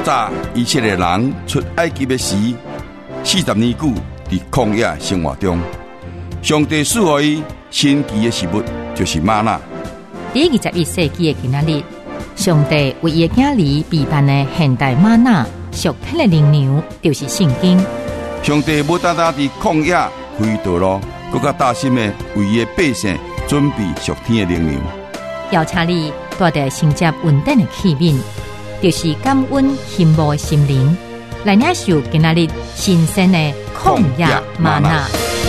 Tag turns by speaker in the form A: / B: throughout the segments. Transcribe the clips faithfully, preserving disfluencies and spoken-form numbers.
A: 早以色列人出埃及的时，四十年久伫曠野生活中，上帝赐予伊神奇的食物，就是吗哪。
B: 第二十一世纪的今仔日，上帝为伊的囝儿备办的现代吗哪属天的灵粮，就是圣经。
A: 上帝不单单伫曠野开道路，更加大心的为伊的百姓准备属天的灵粮。
B: 邀请你带着承接稳定的器皿，就是感恩羡慕的心灵，来领受今仔日新鲜的曠野吗哪。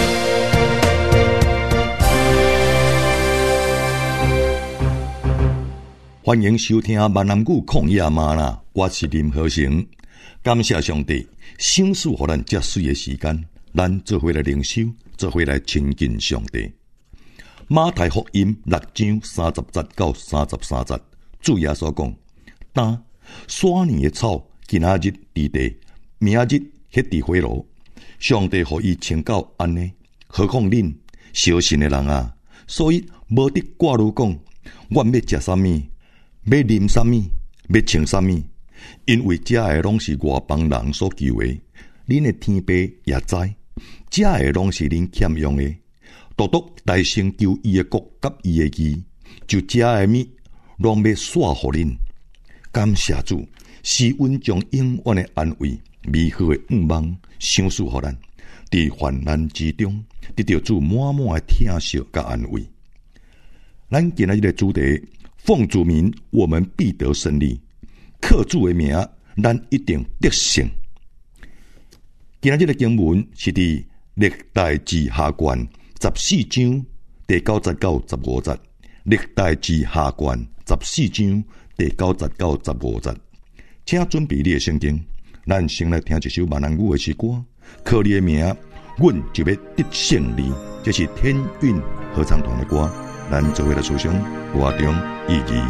C: 欢迎收听闽南语旷野吗哪，我是林和成。感谢上帝，赏赐予咱遮水的时间，咱做伙来灵修，做伙来亲近上帝。马太福音六章三十节到三十三节，主耶稣讲：担山年的草，今仔日伫地，明日迄伫火炉。上帝予伊穿到安尼，何况恁小信的人啊！所以无得挂如讲，我要食啥物，要啉啥物，要穿啥物，因为遮个拢是外邦人所求的。恁的天父也知，遮个拢是恁欠用的。独独大声求伊的国甲伊的义，就遮个物拢要煞互恁。感谢主，施恩将永远的安慰、美好的愿望赏赐互咱，伫患难之中得到主满满的疼惜甲安慰。咱今仔日的主题：奉主名，我们必得胜利。靠主的名，咱一定得胜。今仔日的经文是伫历代志下卷十四章第九十到十五节，历代志下卷十四章第九十到十五节。请准备你的圣经，咱先来听一首闽南语的诗歌。靠你的名，阮就要得胜利。这是天韵合唱团的歌，咱做伙来思想歌中意义。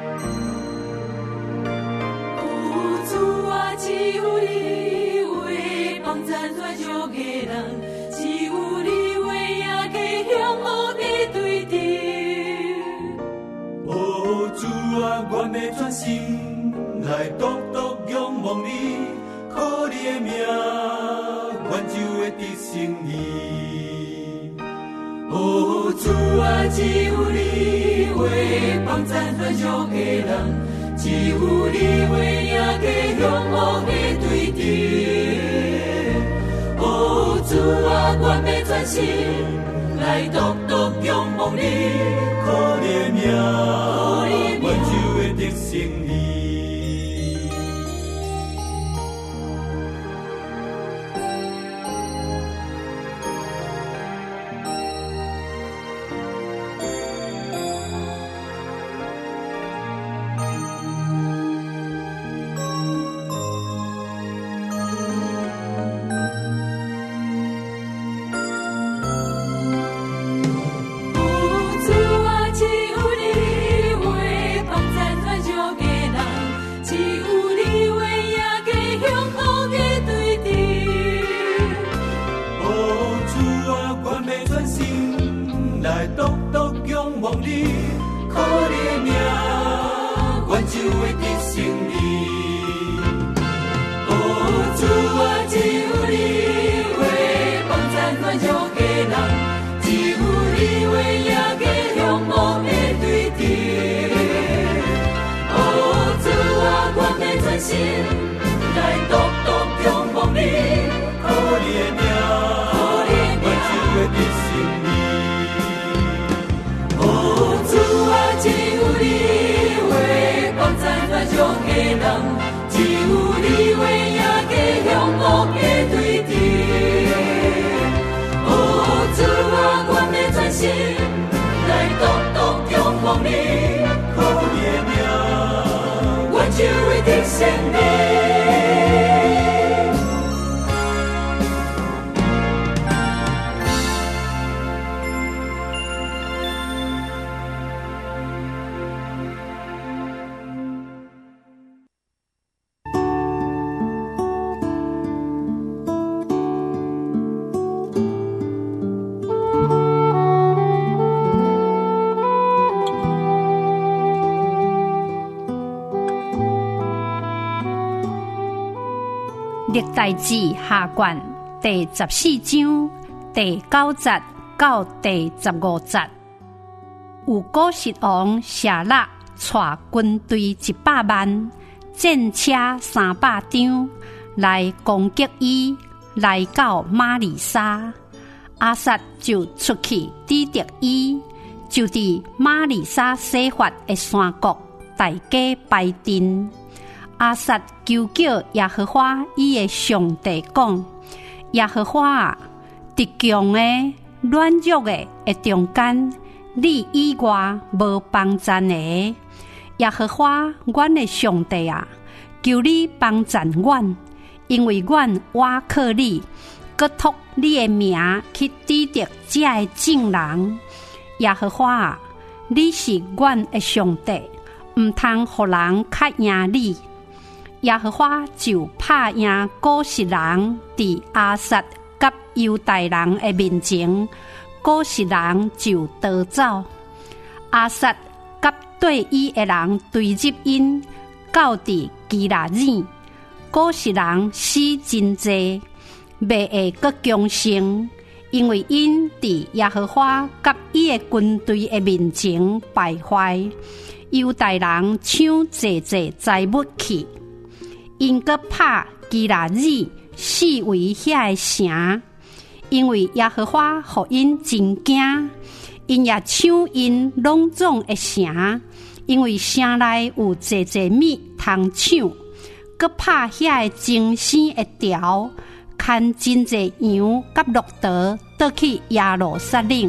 D: 阮要专心来独独仰望你，靠你的名，阮就会得胜利。哦，主啊，只有你为帮咱软弱的人，只有你为赢家向恶的对敌。哦，主啊，阮要专心来独独仰望你，靠你的名，阮就会得胜利。
E: 历代志下卷第十四章第九节到第十五节，有古实王舍勒带军队一百万，战车三百张来攻击伊，来到马利沙。亚撒就出去抵敌伊，就伫马利沙西法的山谷大家排阵。亚撒求叫耶和华伊的上帝讲：耶和华啊，敌强的、软弱的的中间，你以外无帮赞的。耶和华，阮的上帝啊，求你帮赞阮，因为阮倚靠你。搁托你的名去抵敌这的众人。耶和华啊，你是阮的上帝，唔通互人较赢你。耶和华就拍赢古实人伫亚撒甲犹大人的面前，古实人就逃走。亚撒甲对伊的人对入因，到伫基拉耳，古实人死真济。未会阁强盛，因为因伫耶和华甲伊的军队的面前败坏，犹大人抢济济财物去。因阁拍基拉耳四围遐的城，因为耶和华互因真惊，因也抢因拢总的城，因为城内有济济物通抢。阁拍遐的精星的条。牵真济羊甲骆驼倒去耶路撒冷。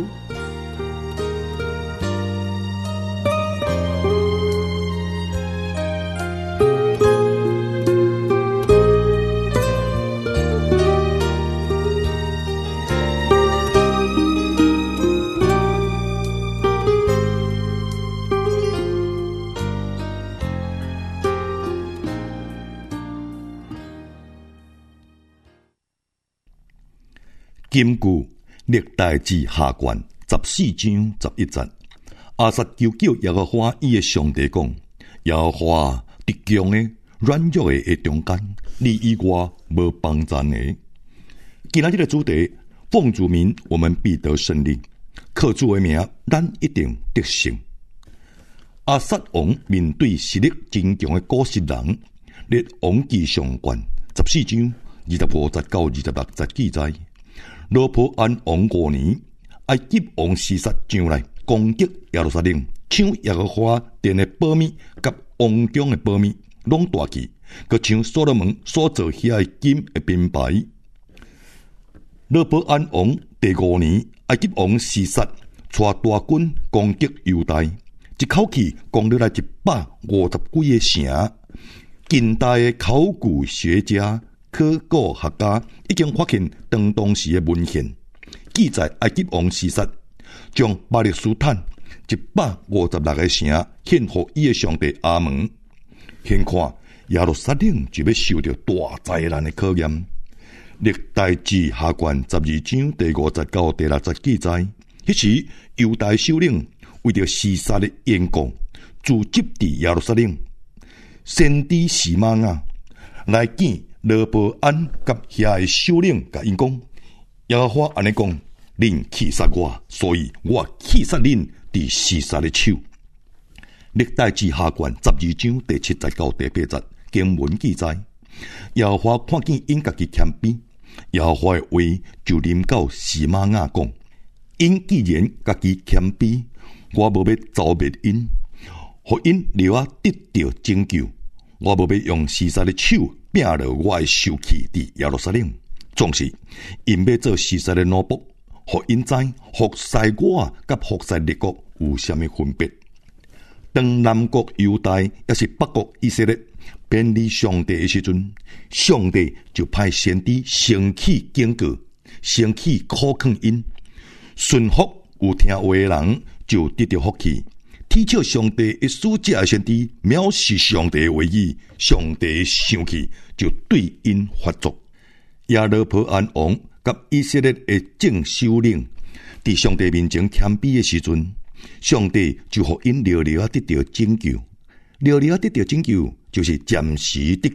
C: 根據歷代志下卷十四章十一節，亞撒求叫耶和華伊嘅上帝講：耶和華敵強嘅、軟弱嘅嘅中間，你以外無幫贊嘅。今日呢個主題，奉主名，我們必得勝利。靠主嘅名，咱一定得勝。亞撒王面對實力真強嘅古實人，列王記上卷十四章二十五節到二十六節記載。羅波安王五年，埃及王示撒上來攻擊耶路撒冷，搶耶和華殿的寶物甲王宮的寶物，攏奪去，佮搶所羅門所造遐的金的品牌。羅波安王第五年，埃及王示撒帶大軍攻擊猶大，一口氣攻落來一百五十幾個城。近代的考古學家、考古學家已經發現當當時的文獻，記載埃及王示撒將巴勒斯坦一百五十六個城獻給伊的上帝阿門。現看耶路撒冷就要受到大災難的考驗。歷代志下卷十二章第五節到第六節記載，迄時猶大首領為着示撒的緣故，聚集佇耶路撒冷，先知示瑪雅來見羅波安甲遐的首領，甲因講：耶和華安尼講，恁氣殺我，所以我氣殺恁佇示撒的手。歷代志下卷十二章第七節到第八節經文記載，耶和華看見因家己謙卑，耶和華的話就臨到示瑪雅講：因既然家己謙卑，我無要糟滅因，互因留啊得到拯救，我無要用示撒的手拼落我的受氣佇耶路撒冷，總是因要做示撒的奴僕，互因知服侍我甲服侍列國有啥物分別。當南國猶大也是北國以色列偏離上帝的時陣，上帝就派先知升起警告，升起苦勸因，順服有聽話的人就得到福氣。踢笑上帝的使者的先知藐視上帝的話語，上帝的生氣就對因發作。亞羅波安王甲以色列的眾首領佇上帝面前謙卑的時陣，上帝就互因寥寥啊得到拯救。寥寥啊得到拯救，就是暫時得救，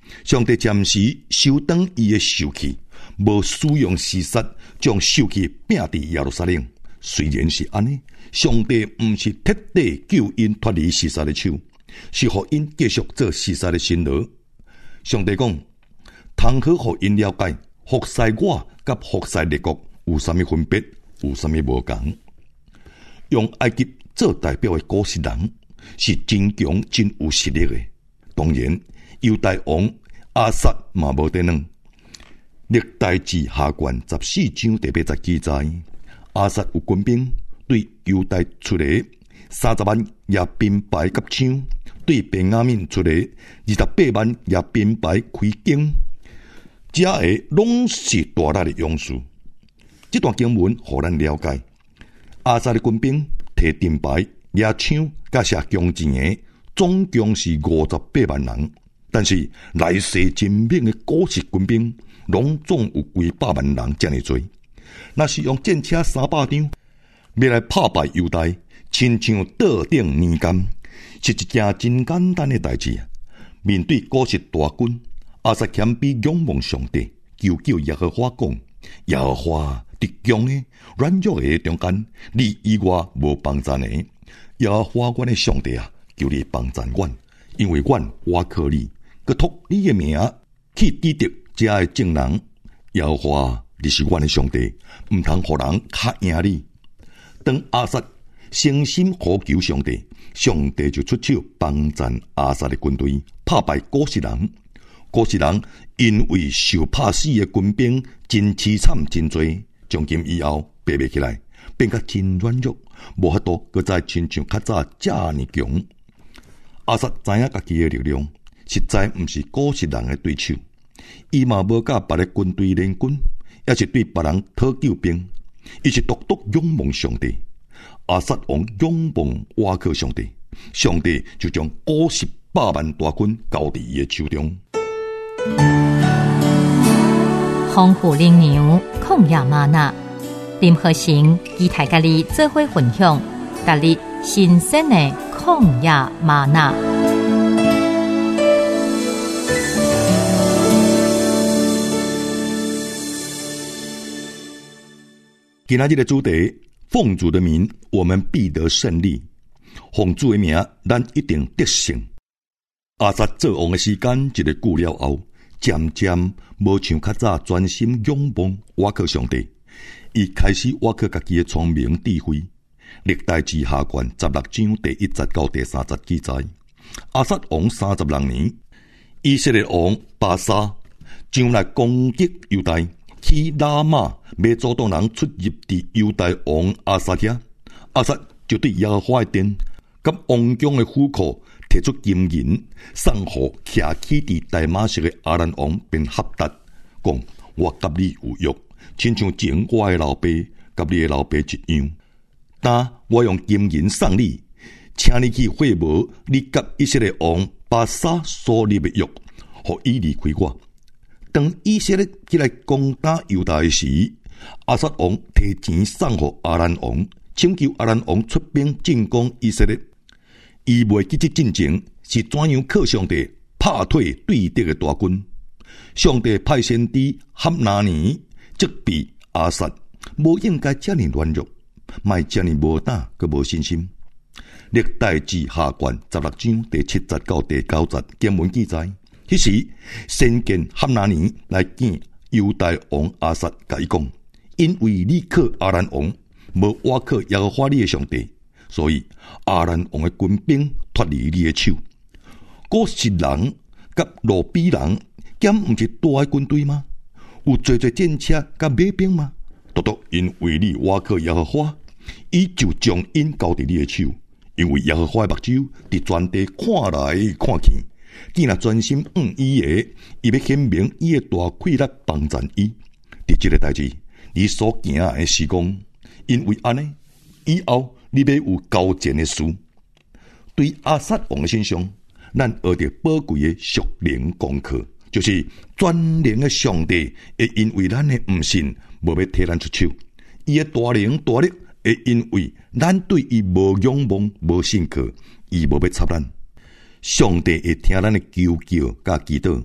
C: 上帝暂时收回伊的受气，无使用施杀将受气摒伫耶路撒冷。虽然是安尼，上帝毋是彻底救因脱离施杀的手，是互因继续做施杀的辛劳。上帝讲，通好互因了解，服侍我甲服侍列国有啥物分别，有啥物无同。用埃及做代表的古实人是真强真有实力的，当然犹大王亚撒嘛无得能。历代志下卷十四章第八节记载，亚撒有军兵对犹大出来三十万亚兵牌甲枪，对便雅悯出来二十八万亚兵牌开弓，这个拢是大力的勇士。这段经文互咱了解，亚撒的军兵摕盾牌、野枪甲射弓箭的，总共是五十八万人。但是来势真猛的古实军兵，拢总有几百万人这么多。若是用战车三百张，要来打败犹大，亲像倒顶年柑，是一件真简单的代志。面对古实大军，亚撒谦卑仰望上帝，求救耶和华讲：耶和华伫强的、软弱的中间，你以外无帮助的。耶和华阮的上帝啊，求你帮助阮，因为阮倚靠你，佮托你的名去抵敌这的正人。耶和华，你是阮的上帝，毋通互人较赢你。当亚撒诚心呼求上帝，上帝就出手帮助亚撒的军队，打败古实人。古实人因为受拍死的军兵真凄惨真多，从今以后爬不起来，变甲真软弱，无法度搁再亲像较早这么强。亚撒知影家己的力量，实在毋是古实人的对手，伊嘛无甲别个军队联军，也是对别人讨救兵，伊是独独仰望上帝。亚撒王仰望倚靠上帝，上帝就将古实百万大军交伫伊的手中。
B: 丰富灵粮，抗压玛纳，林和成与大家己做伙分享，达日新鲜的抗压玛纳。
C: 今仔日的主题，奉主的名，我们必得胜利。奉主的名，咱一定得胜。亚撒做王的时间一个久了后，渐渐无像较早专心仰望倚靠上帝，伊开始倚靠家己的聪明智慧。历代志下卷十六章第一节到第三节记载，亚撒王三十六年，以色列王巴沙上来攻击犹大，去拉玛要阻挡人出入伫犹大王亚撒遐。亚撒就对耶和华的殿甲王宫的府库提出金银，送互徛起伫大马色的亚兰王便哈达，讲：我甲你有约，亲像前我的老爸甲你的老爸一样。但我用金银送你，请你去会无你甲以色列王巴沙所立的约，互伊离开我。当以色列起来攻打犹大时，亚撒王提钱送互亚兰王，请求亚兰王出兵进攻以色列。伊未记这进程是怎样靠上帝拍退对敌的大军。上帝派先知哈拿尼责备亚撒，无应该这么软弱，卖这么无胆佮无信心。历代志下卷十六章第七节到第九节经文记载，迄时先见哈拿尼来见犹大王亚撒，甲伊讲：因为你靠亚兰王，无倚靠耶和华你的上帝，所以亚兰王的军兵脱离你的手。古实人甲路比人，兼毋是大的军队吗？有做做战车甲马兵吗？独独因为你倚靠耶和华，伊就将因交伫你的手。因为耶和华的目睭伫全地看来看去，既然专心仰伊的，伊要显明伊的大气力帮助伊。伫这个代志，你所行的是讲，因为安尼，以后你要有交战的事。对亚撒王的身上，咱学着宝贵的属灵功课，就是全能的上帝会因为咱的毋信，无要替咱出手；伊的大能大力会因为咱对伊无仰望、无信靠，伊无要插咱。上帝会听咱的求救甲祈祷，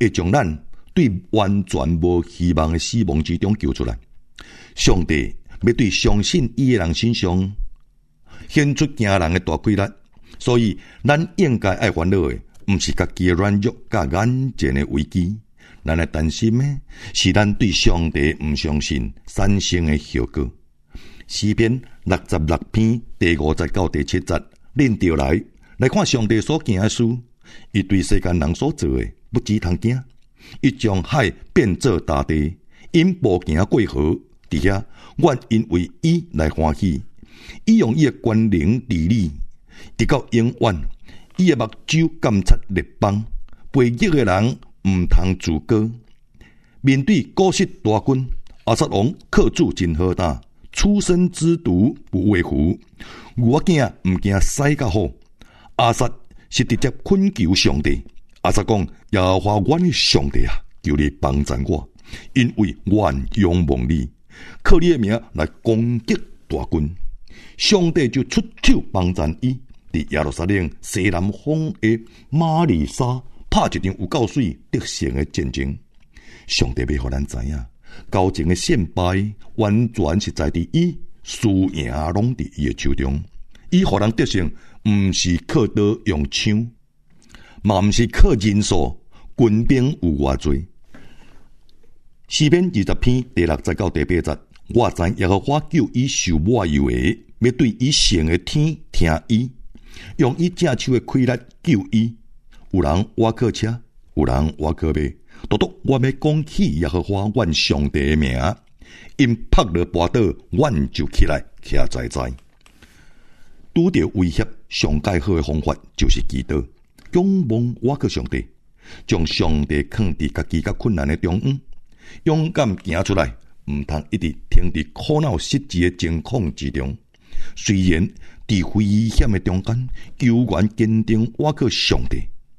C: 会将咱对完全无希望的死亡之中救出来。上帝要对相信伊的人身上显出惊人的大规律，所以咱应该爱烦恼的，毋是家己的软弱甲眼前的危机，咱来担心的是咱对上帝毋相信产生的后果。诗篇六十六篇第五节到第七节，恁着来来看上帝所行的事，伊对世间人所做的不只通惊，伊将海变做大地，因步行过河，伫遐愿因为伊来欢喜。伊用伊的权能治理，直到永远。伊的目睭监察列邦，背逆的人毋通自高。面对古实大军，亚撒王克主真好胆，出生之犊不畏虎。我囝毋惊屎甲好。亚撒是直接恳求上帝。亚撒讲：耶和华阮的上帝啊，求你帮助我，因为阮仰望你，靠你的名来攻击大军。上帝就出手帮助伊，伫耶路撒冷西南方的马利沙拍一场有够水得胜的战争。上帝要互咱知影，交情的胜败完全是在伫伊，输赢拢伫伊的手中。伊互人得胜，毋是靠刀用枪，嘛毋是靠人数，军兵有偌济。诗篇二十篇第六节到第八节，我知耶和华救伊受我有的，要对伊成的天听伊，用伊正手的气力救伊。有人挖靠车，有人挖靠马，独独我要讲起耶和华阮上帝的名，因拍落跋倒，阮就起来徛在在。拄着威胁，上介好的方法就是祈祷，仰望我靠上帝，将上帝放伫家己甲困难的中央，勇敢行出来，毋通一直停伫苦恼失志的情况之中。虽然伫危险的中间，求愿坚定我靠上帝。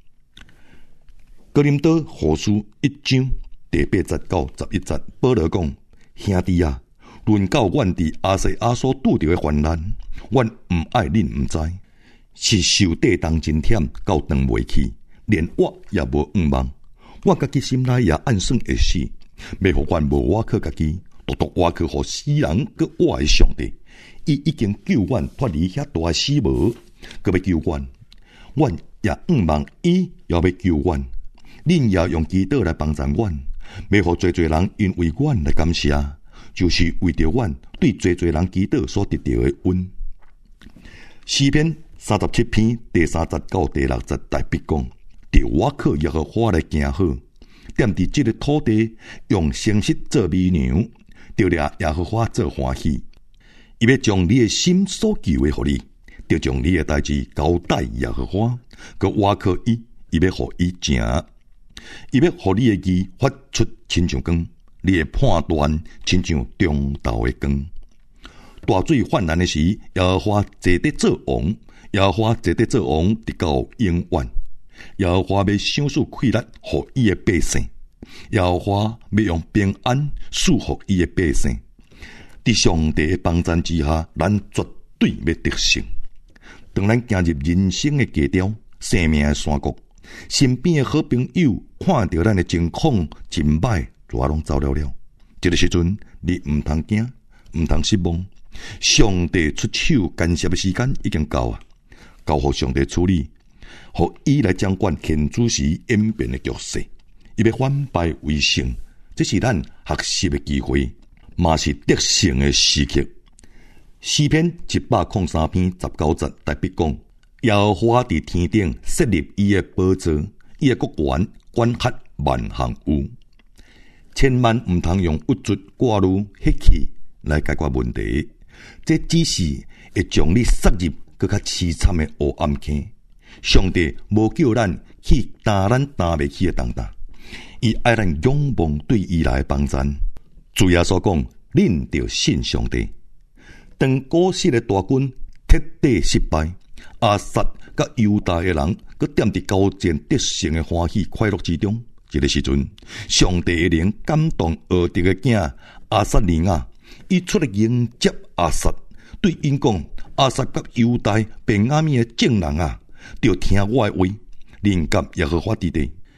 C: 哥林多后书一章第八节到十一节，保罗讲：兄弟啊，论到阮伫亚细亚所拄着的患难，阮毋爱恁毋知，是受地动真忝到断袂去，连我也无仰望。我家己心内也暗算会死，要互阮无我靠家己，独独我靠互死人搁我的上帝。伊已经救阮脱离遐大的死无，搁要救阮，阮也仰望伊也要救阮。恁也用祈祷来帮助阮，要互侪侪人因为阮来感谢，就是为着阮对侪侪人祈祷所得到的恩。诗篇三十七篇第三节到第六节大笔讲：着我靠耶和华来行好，踮伫这个土地用诚实做美娘，着掠耶和华做欢喜。伊要将你的心所求的互你，着将你的代志交代耶和华，佮我靠伊，伊要互伊成。伊要互你的义发出亲像光，你的判断亲像中昼的光。大水泛滥的时，耶和华坐得做王，耶和华坐得做王，直到永远。耶和华要赏赐气力，互伊的百姓；耶和华要用平安赐福伊的百姓。伫上帝的帮助之下，咱绝对要得胜。当咱行入人生的低潮、生命的山谷，身边的好朋友看到咱的情况真歹，就拢走了了。这个时阵，你毋通惊，毋通失望。上帝出手干涉的时间已经到啊，交互上帝处理，互伊来掌管现主时演变的局势。伊要反败为胜，这是咱学习的机会，嘛是得胜的时刻。诗篇一百零三篇十九节大笔讲：耶和华伫天顶设立伊的宝座，伊的国权管辖万项有。千万毋通用物质挂虑血气来解决问题，这只是会将你塞入更较凄惨的黑暗坑。上帝无叫咱去担咱担袂起的重担，伊爱咱仰望对伊来帮助。主耶稣讲：恁着信上帝。当古实的大军彻底失败，亚撒甲犹大的人搁踮伫交战得胜的欢喜快乐之中。这个时阵，上帝的灵感动俄狄的囝亚撒尼亚，伊出来迎接亚撒，对因讲：亚撒甲犹大便雅悯的众人啊，着听我的话，恁甲耶和华伫地。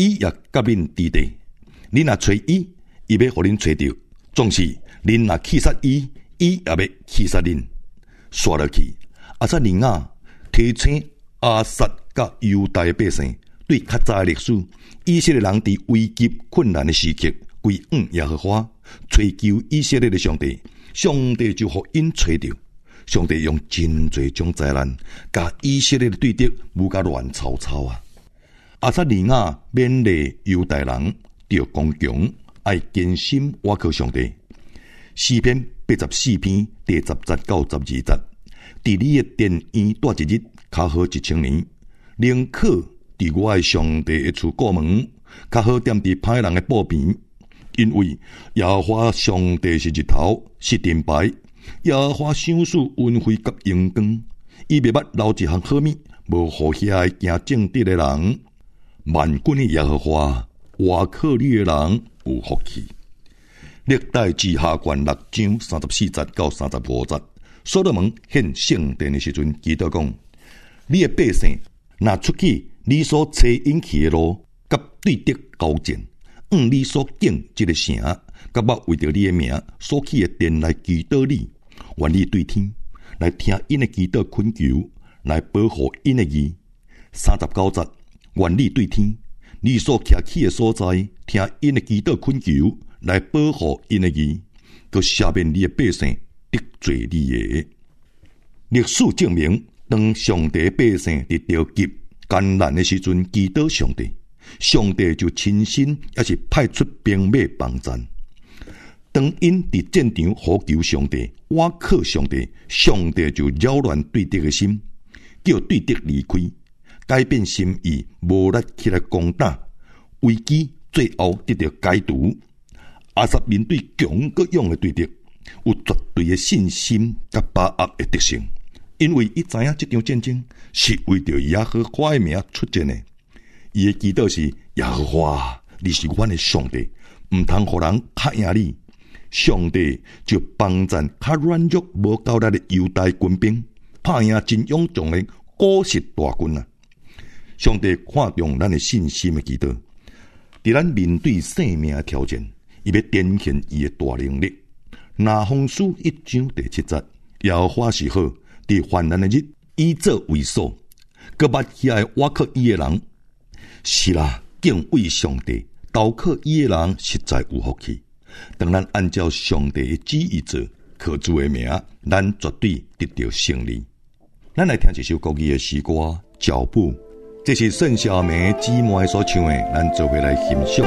C: 伊也甲恁伫地，恁若找伊，伊要互恁找着；总是恁若气杀伊，伊也要气杀恁。刷落去，阿撒尼亚提醒阿撒甲犹大的百姓，对较早的历史，以色列人伫危急困难的时刻，归向耶和华，追求以色列的上帝，上帝就互因找着。上帝用真侪种灾难，甲以色列的对敌舞甲乱糟糟啊！阿撒尼亚勉励犹大人着刚强，爱坚心倚靠上帝。诗篇八十四篇第十节到十二节，伫你的殿院住一日，较好一千年。宁可伫我的上帝的厝过门，较好踮伫歹人的布边。因为耶和华上帝是日头，是盾牌。耶和华赏赐恩惠甲阳光，伊袂捌留一项好物，无互遐行正直的人。万军的耶和华，倚靠你的人有福气。历代志下卷六章三十四节到三十五节，所罗门献圣殿的时阵，祈祷讲：你的百姓若出去你所找引去的路，甲对敌交战，按你所敬这个城，甲我为着你的名所起的殿来祈祷你，愿你对天来听因的祈祷恳求，来保护因的义。三十九节，愿你对天，你所徛起的所在，听因的祈祷恳求，来保护因的义，佮赦免你的百姓得罪你的。历史证明，当上帝的百姓伫着急艰难的时阵祈祷上帝，上帝就亲身也是派出兵马帮战。当因伫战场呼求上帝，倚靠上帝，上帝就扰乱对敌的心，叫对敌离开，改变心意，无力起来攻打，危机最后得到解除。阿撒面对强各样的对敌，有绝对的信心甲把握的德性，因为伊知影这场战争是为着耶和华的名出战的。伊的祈祷是：耶和华，你是阮的上帝，唔通互人打赢你。上帝就帮赞较软弱无够力的犹大军兵，打赢真勇壮的古实大军啊！上帝看重咱的信心的祈祷，伫咱面对生命的挑战，伊要展现伊的大能力。拿风书一章第七节，耶和华是好，伫患难的日以作为所，搁捌遐倚靠伊的人。是啦，敬畏上帝、投靠伊的人实在有福气。当咱按照上帝的旨意做，靠主的名，咱绝对得到胜利。咱来听一首国语的诗歌《脚步》，这是盛小梅姊妹所唱的，咱做伙来欣赏。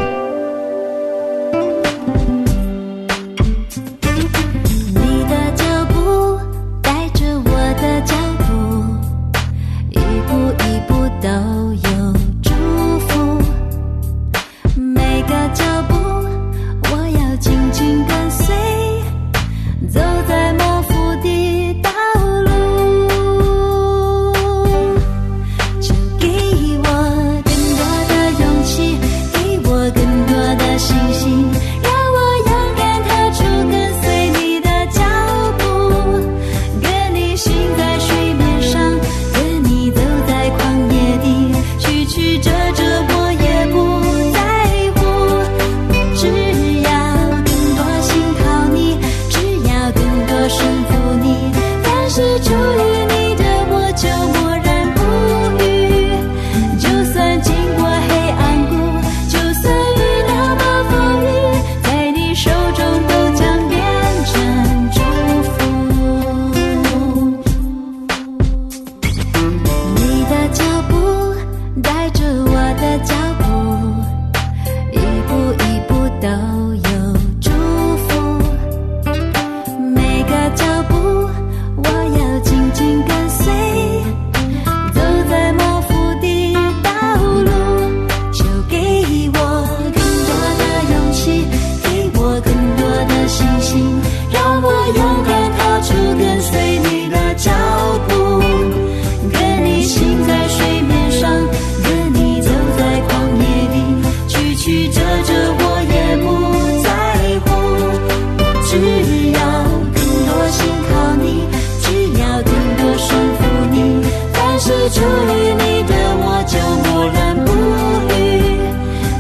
F: 出于你的我就默然不语，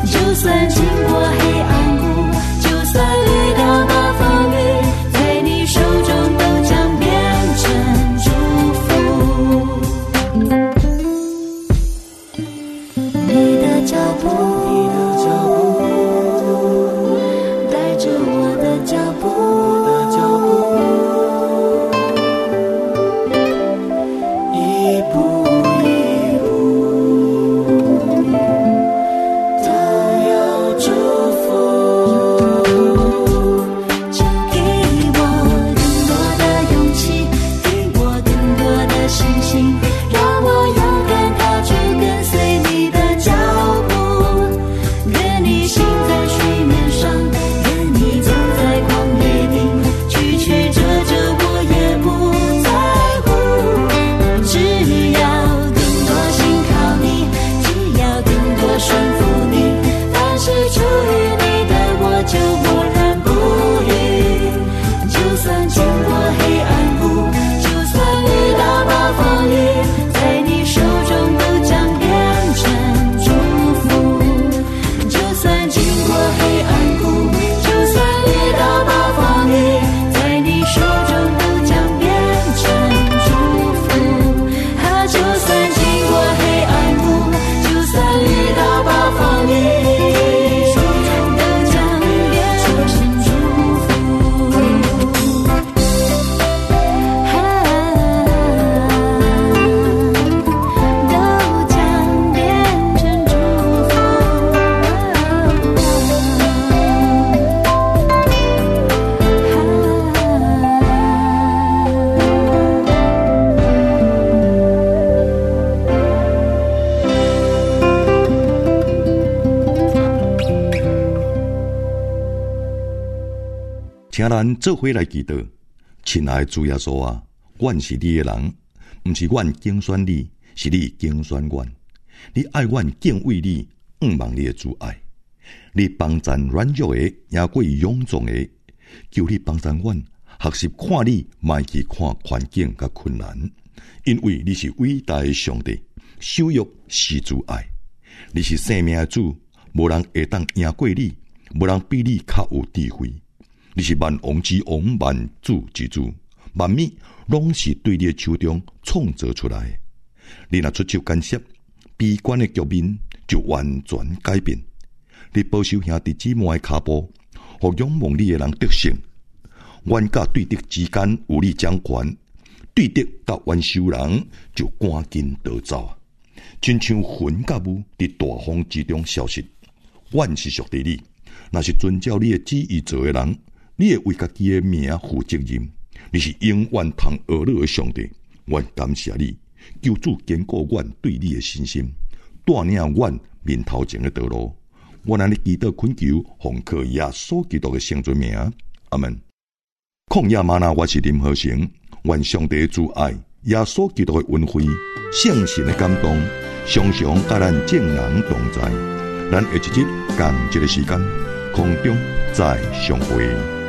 C: 请咱做伙来祈祷。亲爱的主耶稣啊，阮是你的人，毋是阮竞选你，是你竞选阮。你爱阮敬畏你，仰望你的主爱。你帮助软弱的，也过勇壮的。求你帮助阮，学习看你，莫去看环境甲困难，因为你是伟大的上帝，守约是主爱。你是生命的主，无人会当赢过你，无人比你较有智慧。你是万王之王，万主之主，万物拢是对你的手中创造出来的。你若出手干涉，悲观的局面就完全改变。你保守兄弟姊妹的脚步，互仰望你的人得胜。冤甲对敌之间有你掌权，对敌甲冤仇人就赶紧逃走啊！亲像云甲雾伫大风之中消失。阮是属地你，若是遵照你的旨意做的人，你会为家己的名负责任。你是永远通学乐的上帝，阮感谢你，求主坚固阮对你的信心，带领阮面头前的道路。我让你祈祷恳求，奉靠耶稣基督的圣尊名，阿门。旷野吗哪，我是林和成，愿上帝的主爱、耶稣基督的恩惠、圣神的感动，常常甲咱众人同在。咱下一日同一个时间，空中再相会。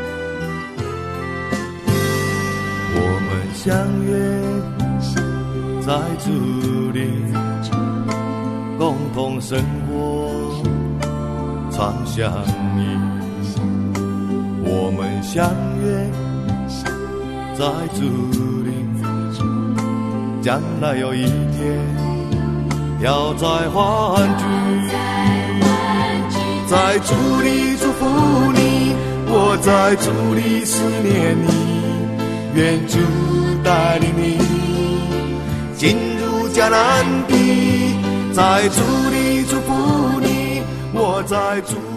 D: 我们相约在主里，共同生活，常相依。我们相约在主里，将来有一天要再欢聚，在主里祝福你，我在主里思念你，愿主带领你进入迦南地，在主里祝福你，我在主